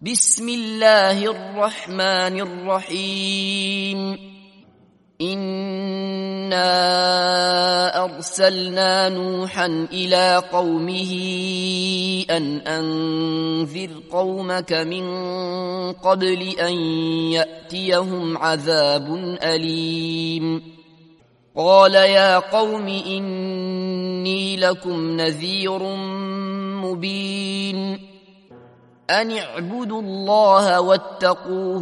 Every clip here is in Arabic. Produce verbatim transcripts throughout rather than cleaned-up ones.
بسم الله الرحمن الرحيم إنا أرسلنا نوحا إلى قومه أن أنذر قومك من قبل أن يأتيهم عذاب أليم قال يا قوم إني لكم نذير مبين أن اعبدوا الله واتقوه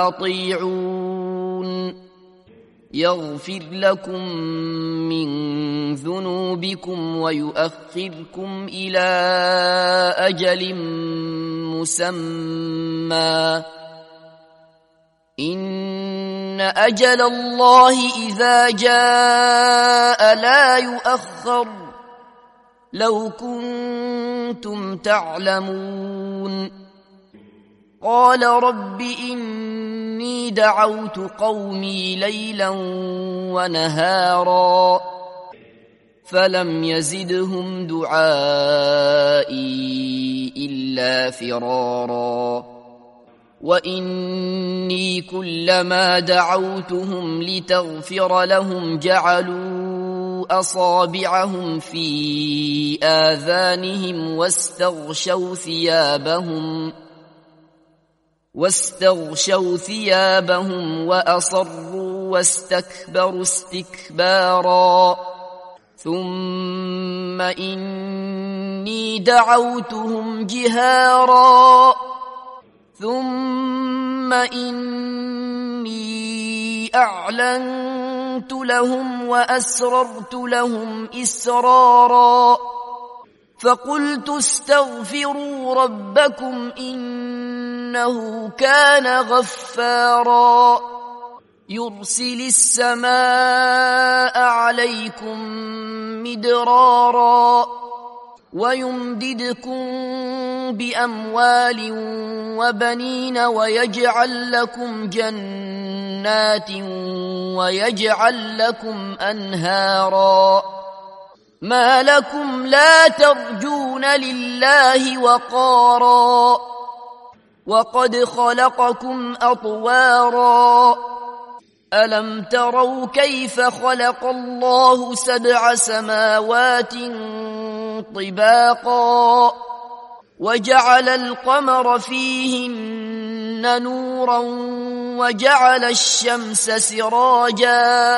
وأطيعون يغفر لكم من ذنوبكم ويؤخركم إلى أجل مسمى إن أجل الله إذا جاء لا يؤخر لو كنتم تعلمون قال رب إني دعوت قومي ليلا ونهارا فلم يزدهم دعائي إلا فرارا وإني كلما دعوتهم لتغفر لهم جعلوا أصابعهم في آذانهم واستغشوا ثيابهم واستغشوا ثيابهم وأصروا واستكبروا استكبارا ثم إني دعوتهم جهارا ثم إني أعلنت لهم وأسررت لهم إسرارا فقلت استغفروا ربكم إنه كان غفارا يرسل السماء عليكم مدرارا ويمددكم بأموال وبنين ويجعل لكم جنات ويجعل لكم أنهارا ما لكم لا ترجون لله وقارا وقد خلقكم أطوارا ألم تروا كيف خلق الله سبع سماوات طباقا وجعل القمر فيهن نورا وجعل الشمس سراجا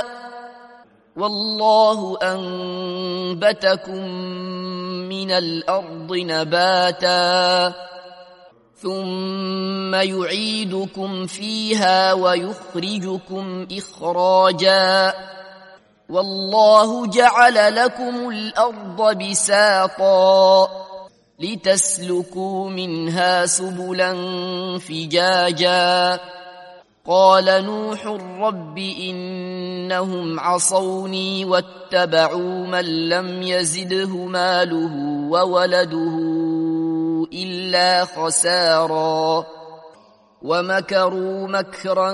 والله أنبتكم من الأرض نباتا ثم يعيدكم فيها ويخرجكم إخراجا والله جعل لكم الأرض بساطا لتسلكوا منها سبلا فجاجا قال نوح رب إنهم عصوني واتبعوا من لم يزده ماله وولده إلا خسارا ومكروا مكرا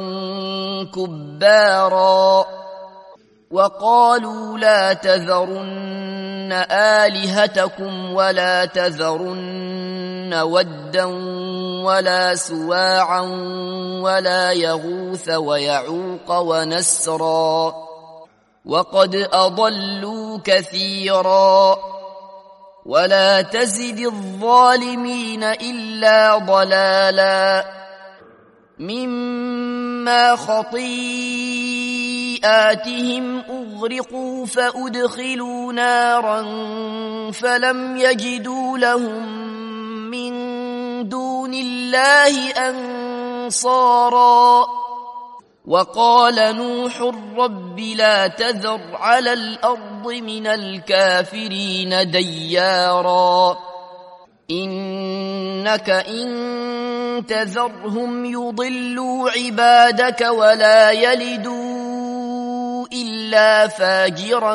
كبارا وقالوا لا تذرن آلهتكم ولا تذرن ودا ولا سواعا ولا يغوث ويعوق ونسرا وقد أضلوا كثيرا ولا تزد الظالمين إلا ضلالا مما خطيئاتهم أغرقوا فأدخلوا نارا فلم يجدوا لهم من دون الله أنصارا وقال نوح رب لا تذر على الأرض من الكافرين ديارا إنك إن تذرهم يضلوا عبادك ولا يلدوا إلا فاجرا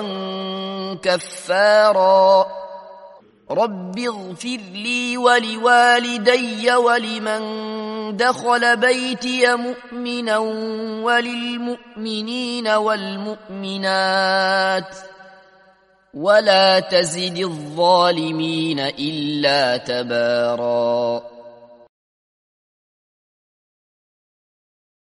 كفارا رب اغفر لي ولوالدي ولمن دخل بيتي مؤمنا وللمؤمنين والمؤمنات ولا تزد الظالمين إلا تباراً.